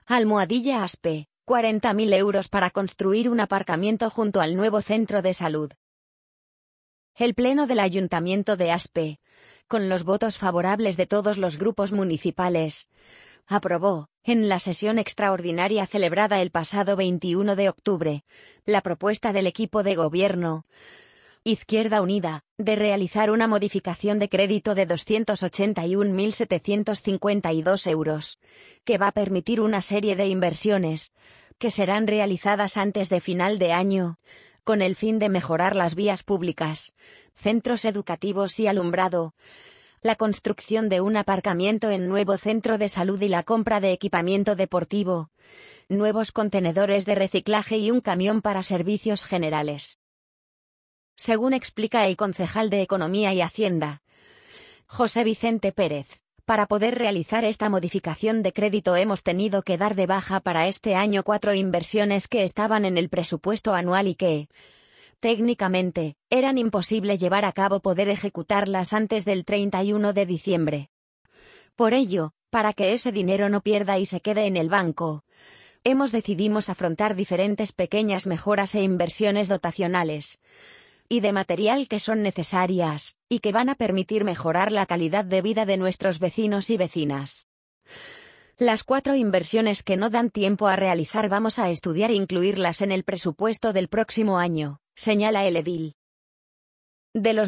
Almohadilla Aspe, 40.000 euros para construir un aparcamiento junto al nuevo centro de salud. El Pleno del Ayuntamiento de Aspe, con los votos favorables de todos los grupos municipales, aprobó, en la sesión extraordinaria celebrada el pasado 21 de octubre, la propuesta del equipo de gobierno Izquierda Unida, de realizar una modificación de crédito de 281.752 euros, que va a permitir una serie de inversiones, que serán realizadas antes de final de año, con el fin de mejorar las vías públicas, centros educativos y alumbrado, la construcción de un aparcamiento en nuevo centro de salud y la compra de equipamiento deportivo, nuevos contenedores de reciclaje y un camión para servicios generales. Según explica el concejal de Economía y Hacienda, José Vicente Pérez, para poder realizar esta modificación de crédito hemos tenido que dar de baja para este año 4 inversiones que estaban en el presupuesto anual y que, técnicamente, eran imposible llevar a cabo poder ejecutarlas antes del 31 de diciembre. Por ello, para que ese dinero no pierda y se quede en el banco, hemos decidido afrontar diferentes pequeñas mejoras e inversiones dotacionales y de material que son necesarias, y que van a permitir mejorar la calidad de vida de nuestros vecinos y vecinas. Las 4 inversiones que no dan tiempo a realizar vamos a estudiar e incluirlas en el presupuesto del próximo año, señala el edil. De los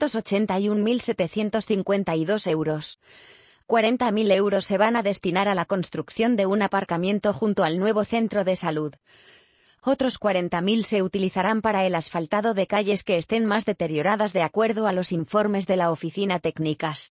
281.752 euros, 40.000 euros se van a destinar a la construcción de un aparcamiento junto al nuevo centro de salud. Otros 40.000 se utilizarán para el asfaltado de calles que estén más deterioradas de acuerdo a los informes de la oficina técnicas.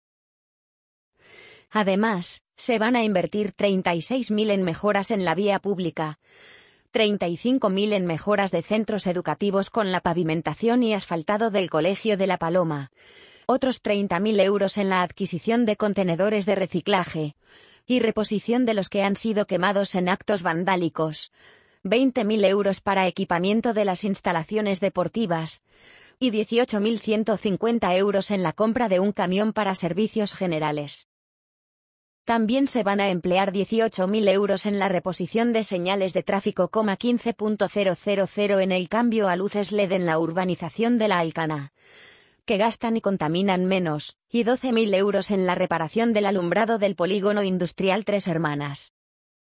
Además, se van a invertir 36.000 en mejoras en la vía pública, 35.000 en mejoras de centros educativos con la pavimentación y asfaltado del Colegio de La Paloma, otros 30.000 euros en la adquisición de contenedores de reciclaje y reposición de los que han sido quemados en actos vandálicos, 20.000 euros para equipamiento de las instalaciones deportivas y 18.150 euros en la compra de un camión para servicios generales. También se van a emplear 18.000 euros en la reposición de señales de tráfico, 15.000 en el cambio a luces LED en la urbanización de La Alcana, que gastan y contaminan menos, y 12.000 euros en la reparación del alumbrado del polígono industrial Tres Hermanas.